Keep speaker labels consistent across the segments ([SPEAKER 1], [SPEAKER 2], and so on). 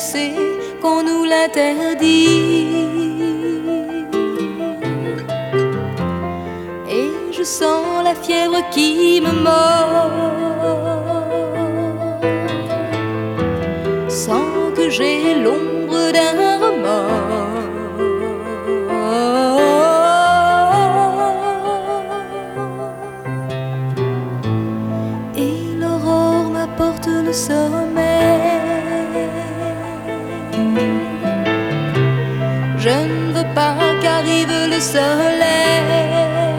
[SPEAKER 1] sait qu'on nous l'interdit. Et je sens la fièvre qui me mord, sans que j'ai l'ombre d'un remords. Et l'aurore m'apporte le sommeil. Je ne veux pas qu'arrive le soleil.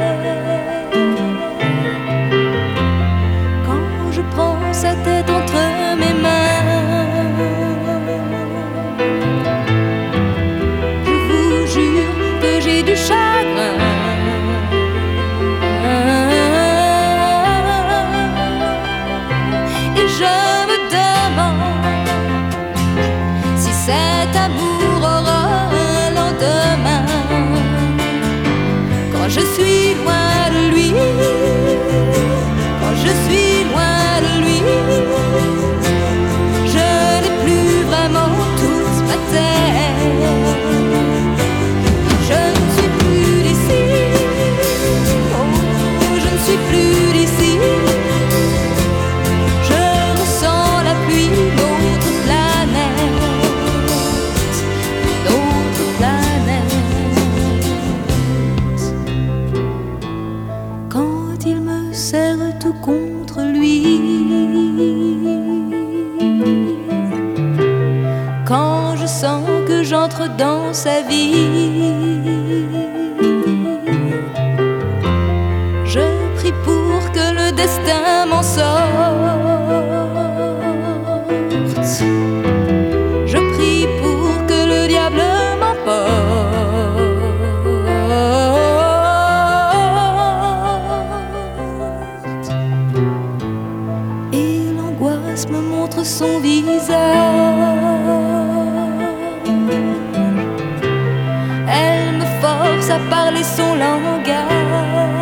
[SPEAKER 1] Quand je prends sa tête entre mes mains, je vous jure que j'ai du chagrin. Et je me demande si cet amour aura un lendemain. Quand je suis loin de lui, quand je suis loin de lui, je n'ai plus vraiment toute ma terre. Je ne suis plus d'ici, oh, je ne suis plus d'ici. Je ressens la pluie d'autres planètes, d'autres planètes. Quand il me serre tout contre lui, quand je sens que j'entre dans sa vie, je prie pour que le destin m'en sorte. Je prie pour que le diable m'emporte. Et l'angoisse me montre son visage. Elle me force à parler son langage.